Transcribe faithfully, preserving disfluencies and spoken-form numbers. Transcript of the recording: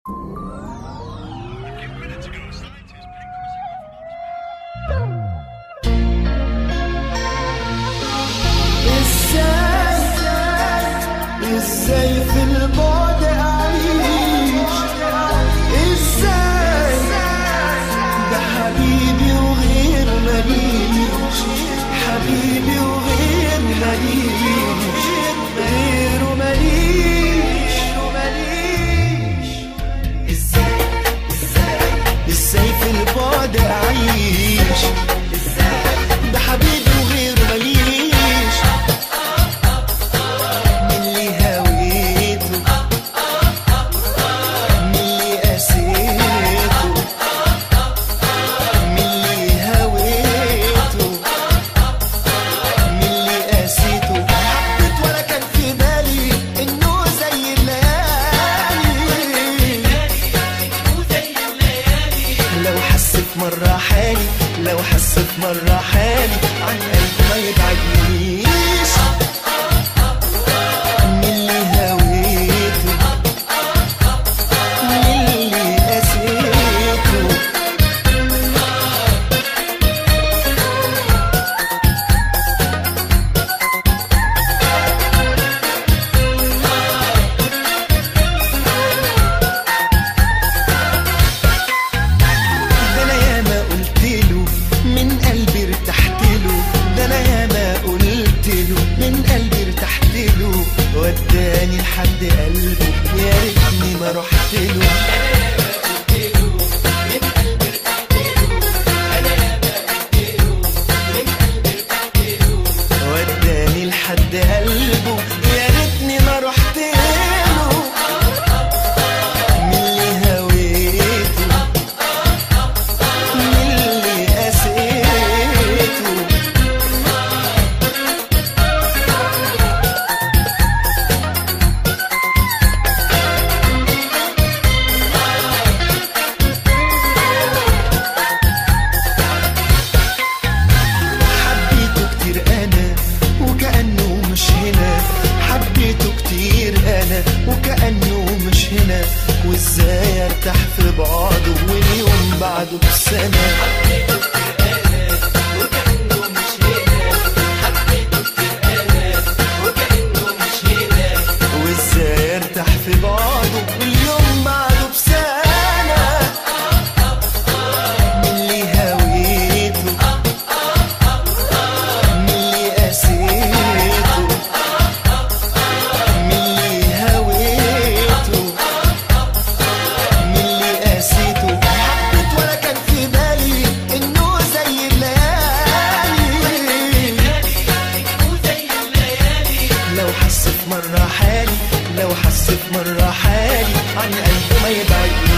ازاي في البعد اعيش؟ ازاي ده حبيبي وغير ماليش، حبيبي وغير ماليش، غيره ماليش ماليش. ازاي ازاي في البعد اعيش؟ ده حبيبي وغير ماليش، من اللي هويته من اللي قاسيته، من اللي هويته من اللي قاسيته. حبيت ولا كان في بالي انه زي الليالي، لو حسيت مرة حالي، لو حسيت مرة حالي عن قلبي ما يبعدنيش، من اللي هويته من اللي قاسيته. ده انا ياما قلتله من قلبي ارتحت له، ده انا ياما قلتله من قلبي ارتحت له، وداني لحد قلبه يا ريتني ما رحت له. وداني لحد قلبه يا ريتني ما رحت له، من اللي هويته من اللي قاسيته. حبيته كتير انا وكأنه مش هنا، حبيته كتير انا وكأنه مش هنا، وازاي ارتاح في بعضه واليوم بعده بسنة. وازاي ارتاح في بعضه واليوم بعده بسنة، من اللي هويته من اللي قاسيته، من اللي هويته من اللي قاسيته. حبيت ولا كان في بالي انه زي الليالي، لو حسيت مرة حالي، لو حسيت مرة حالي عن قلبي ما يبعدني.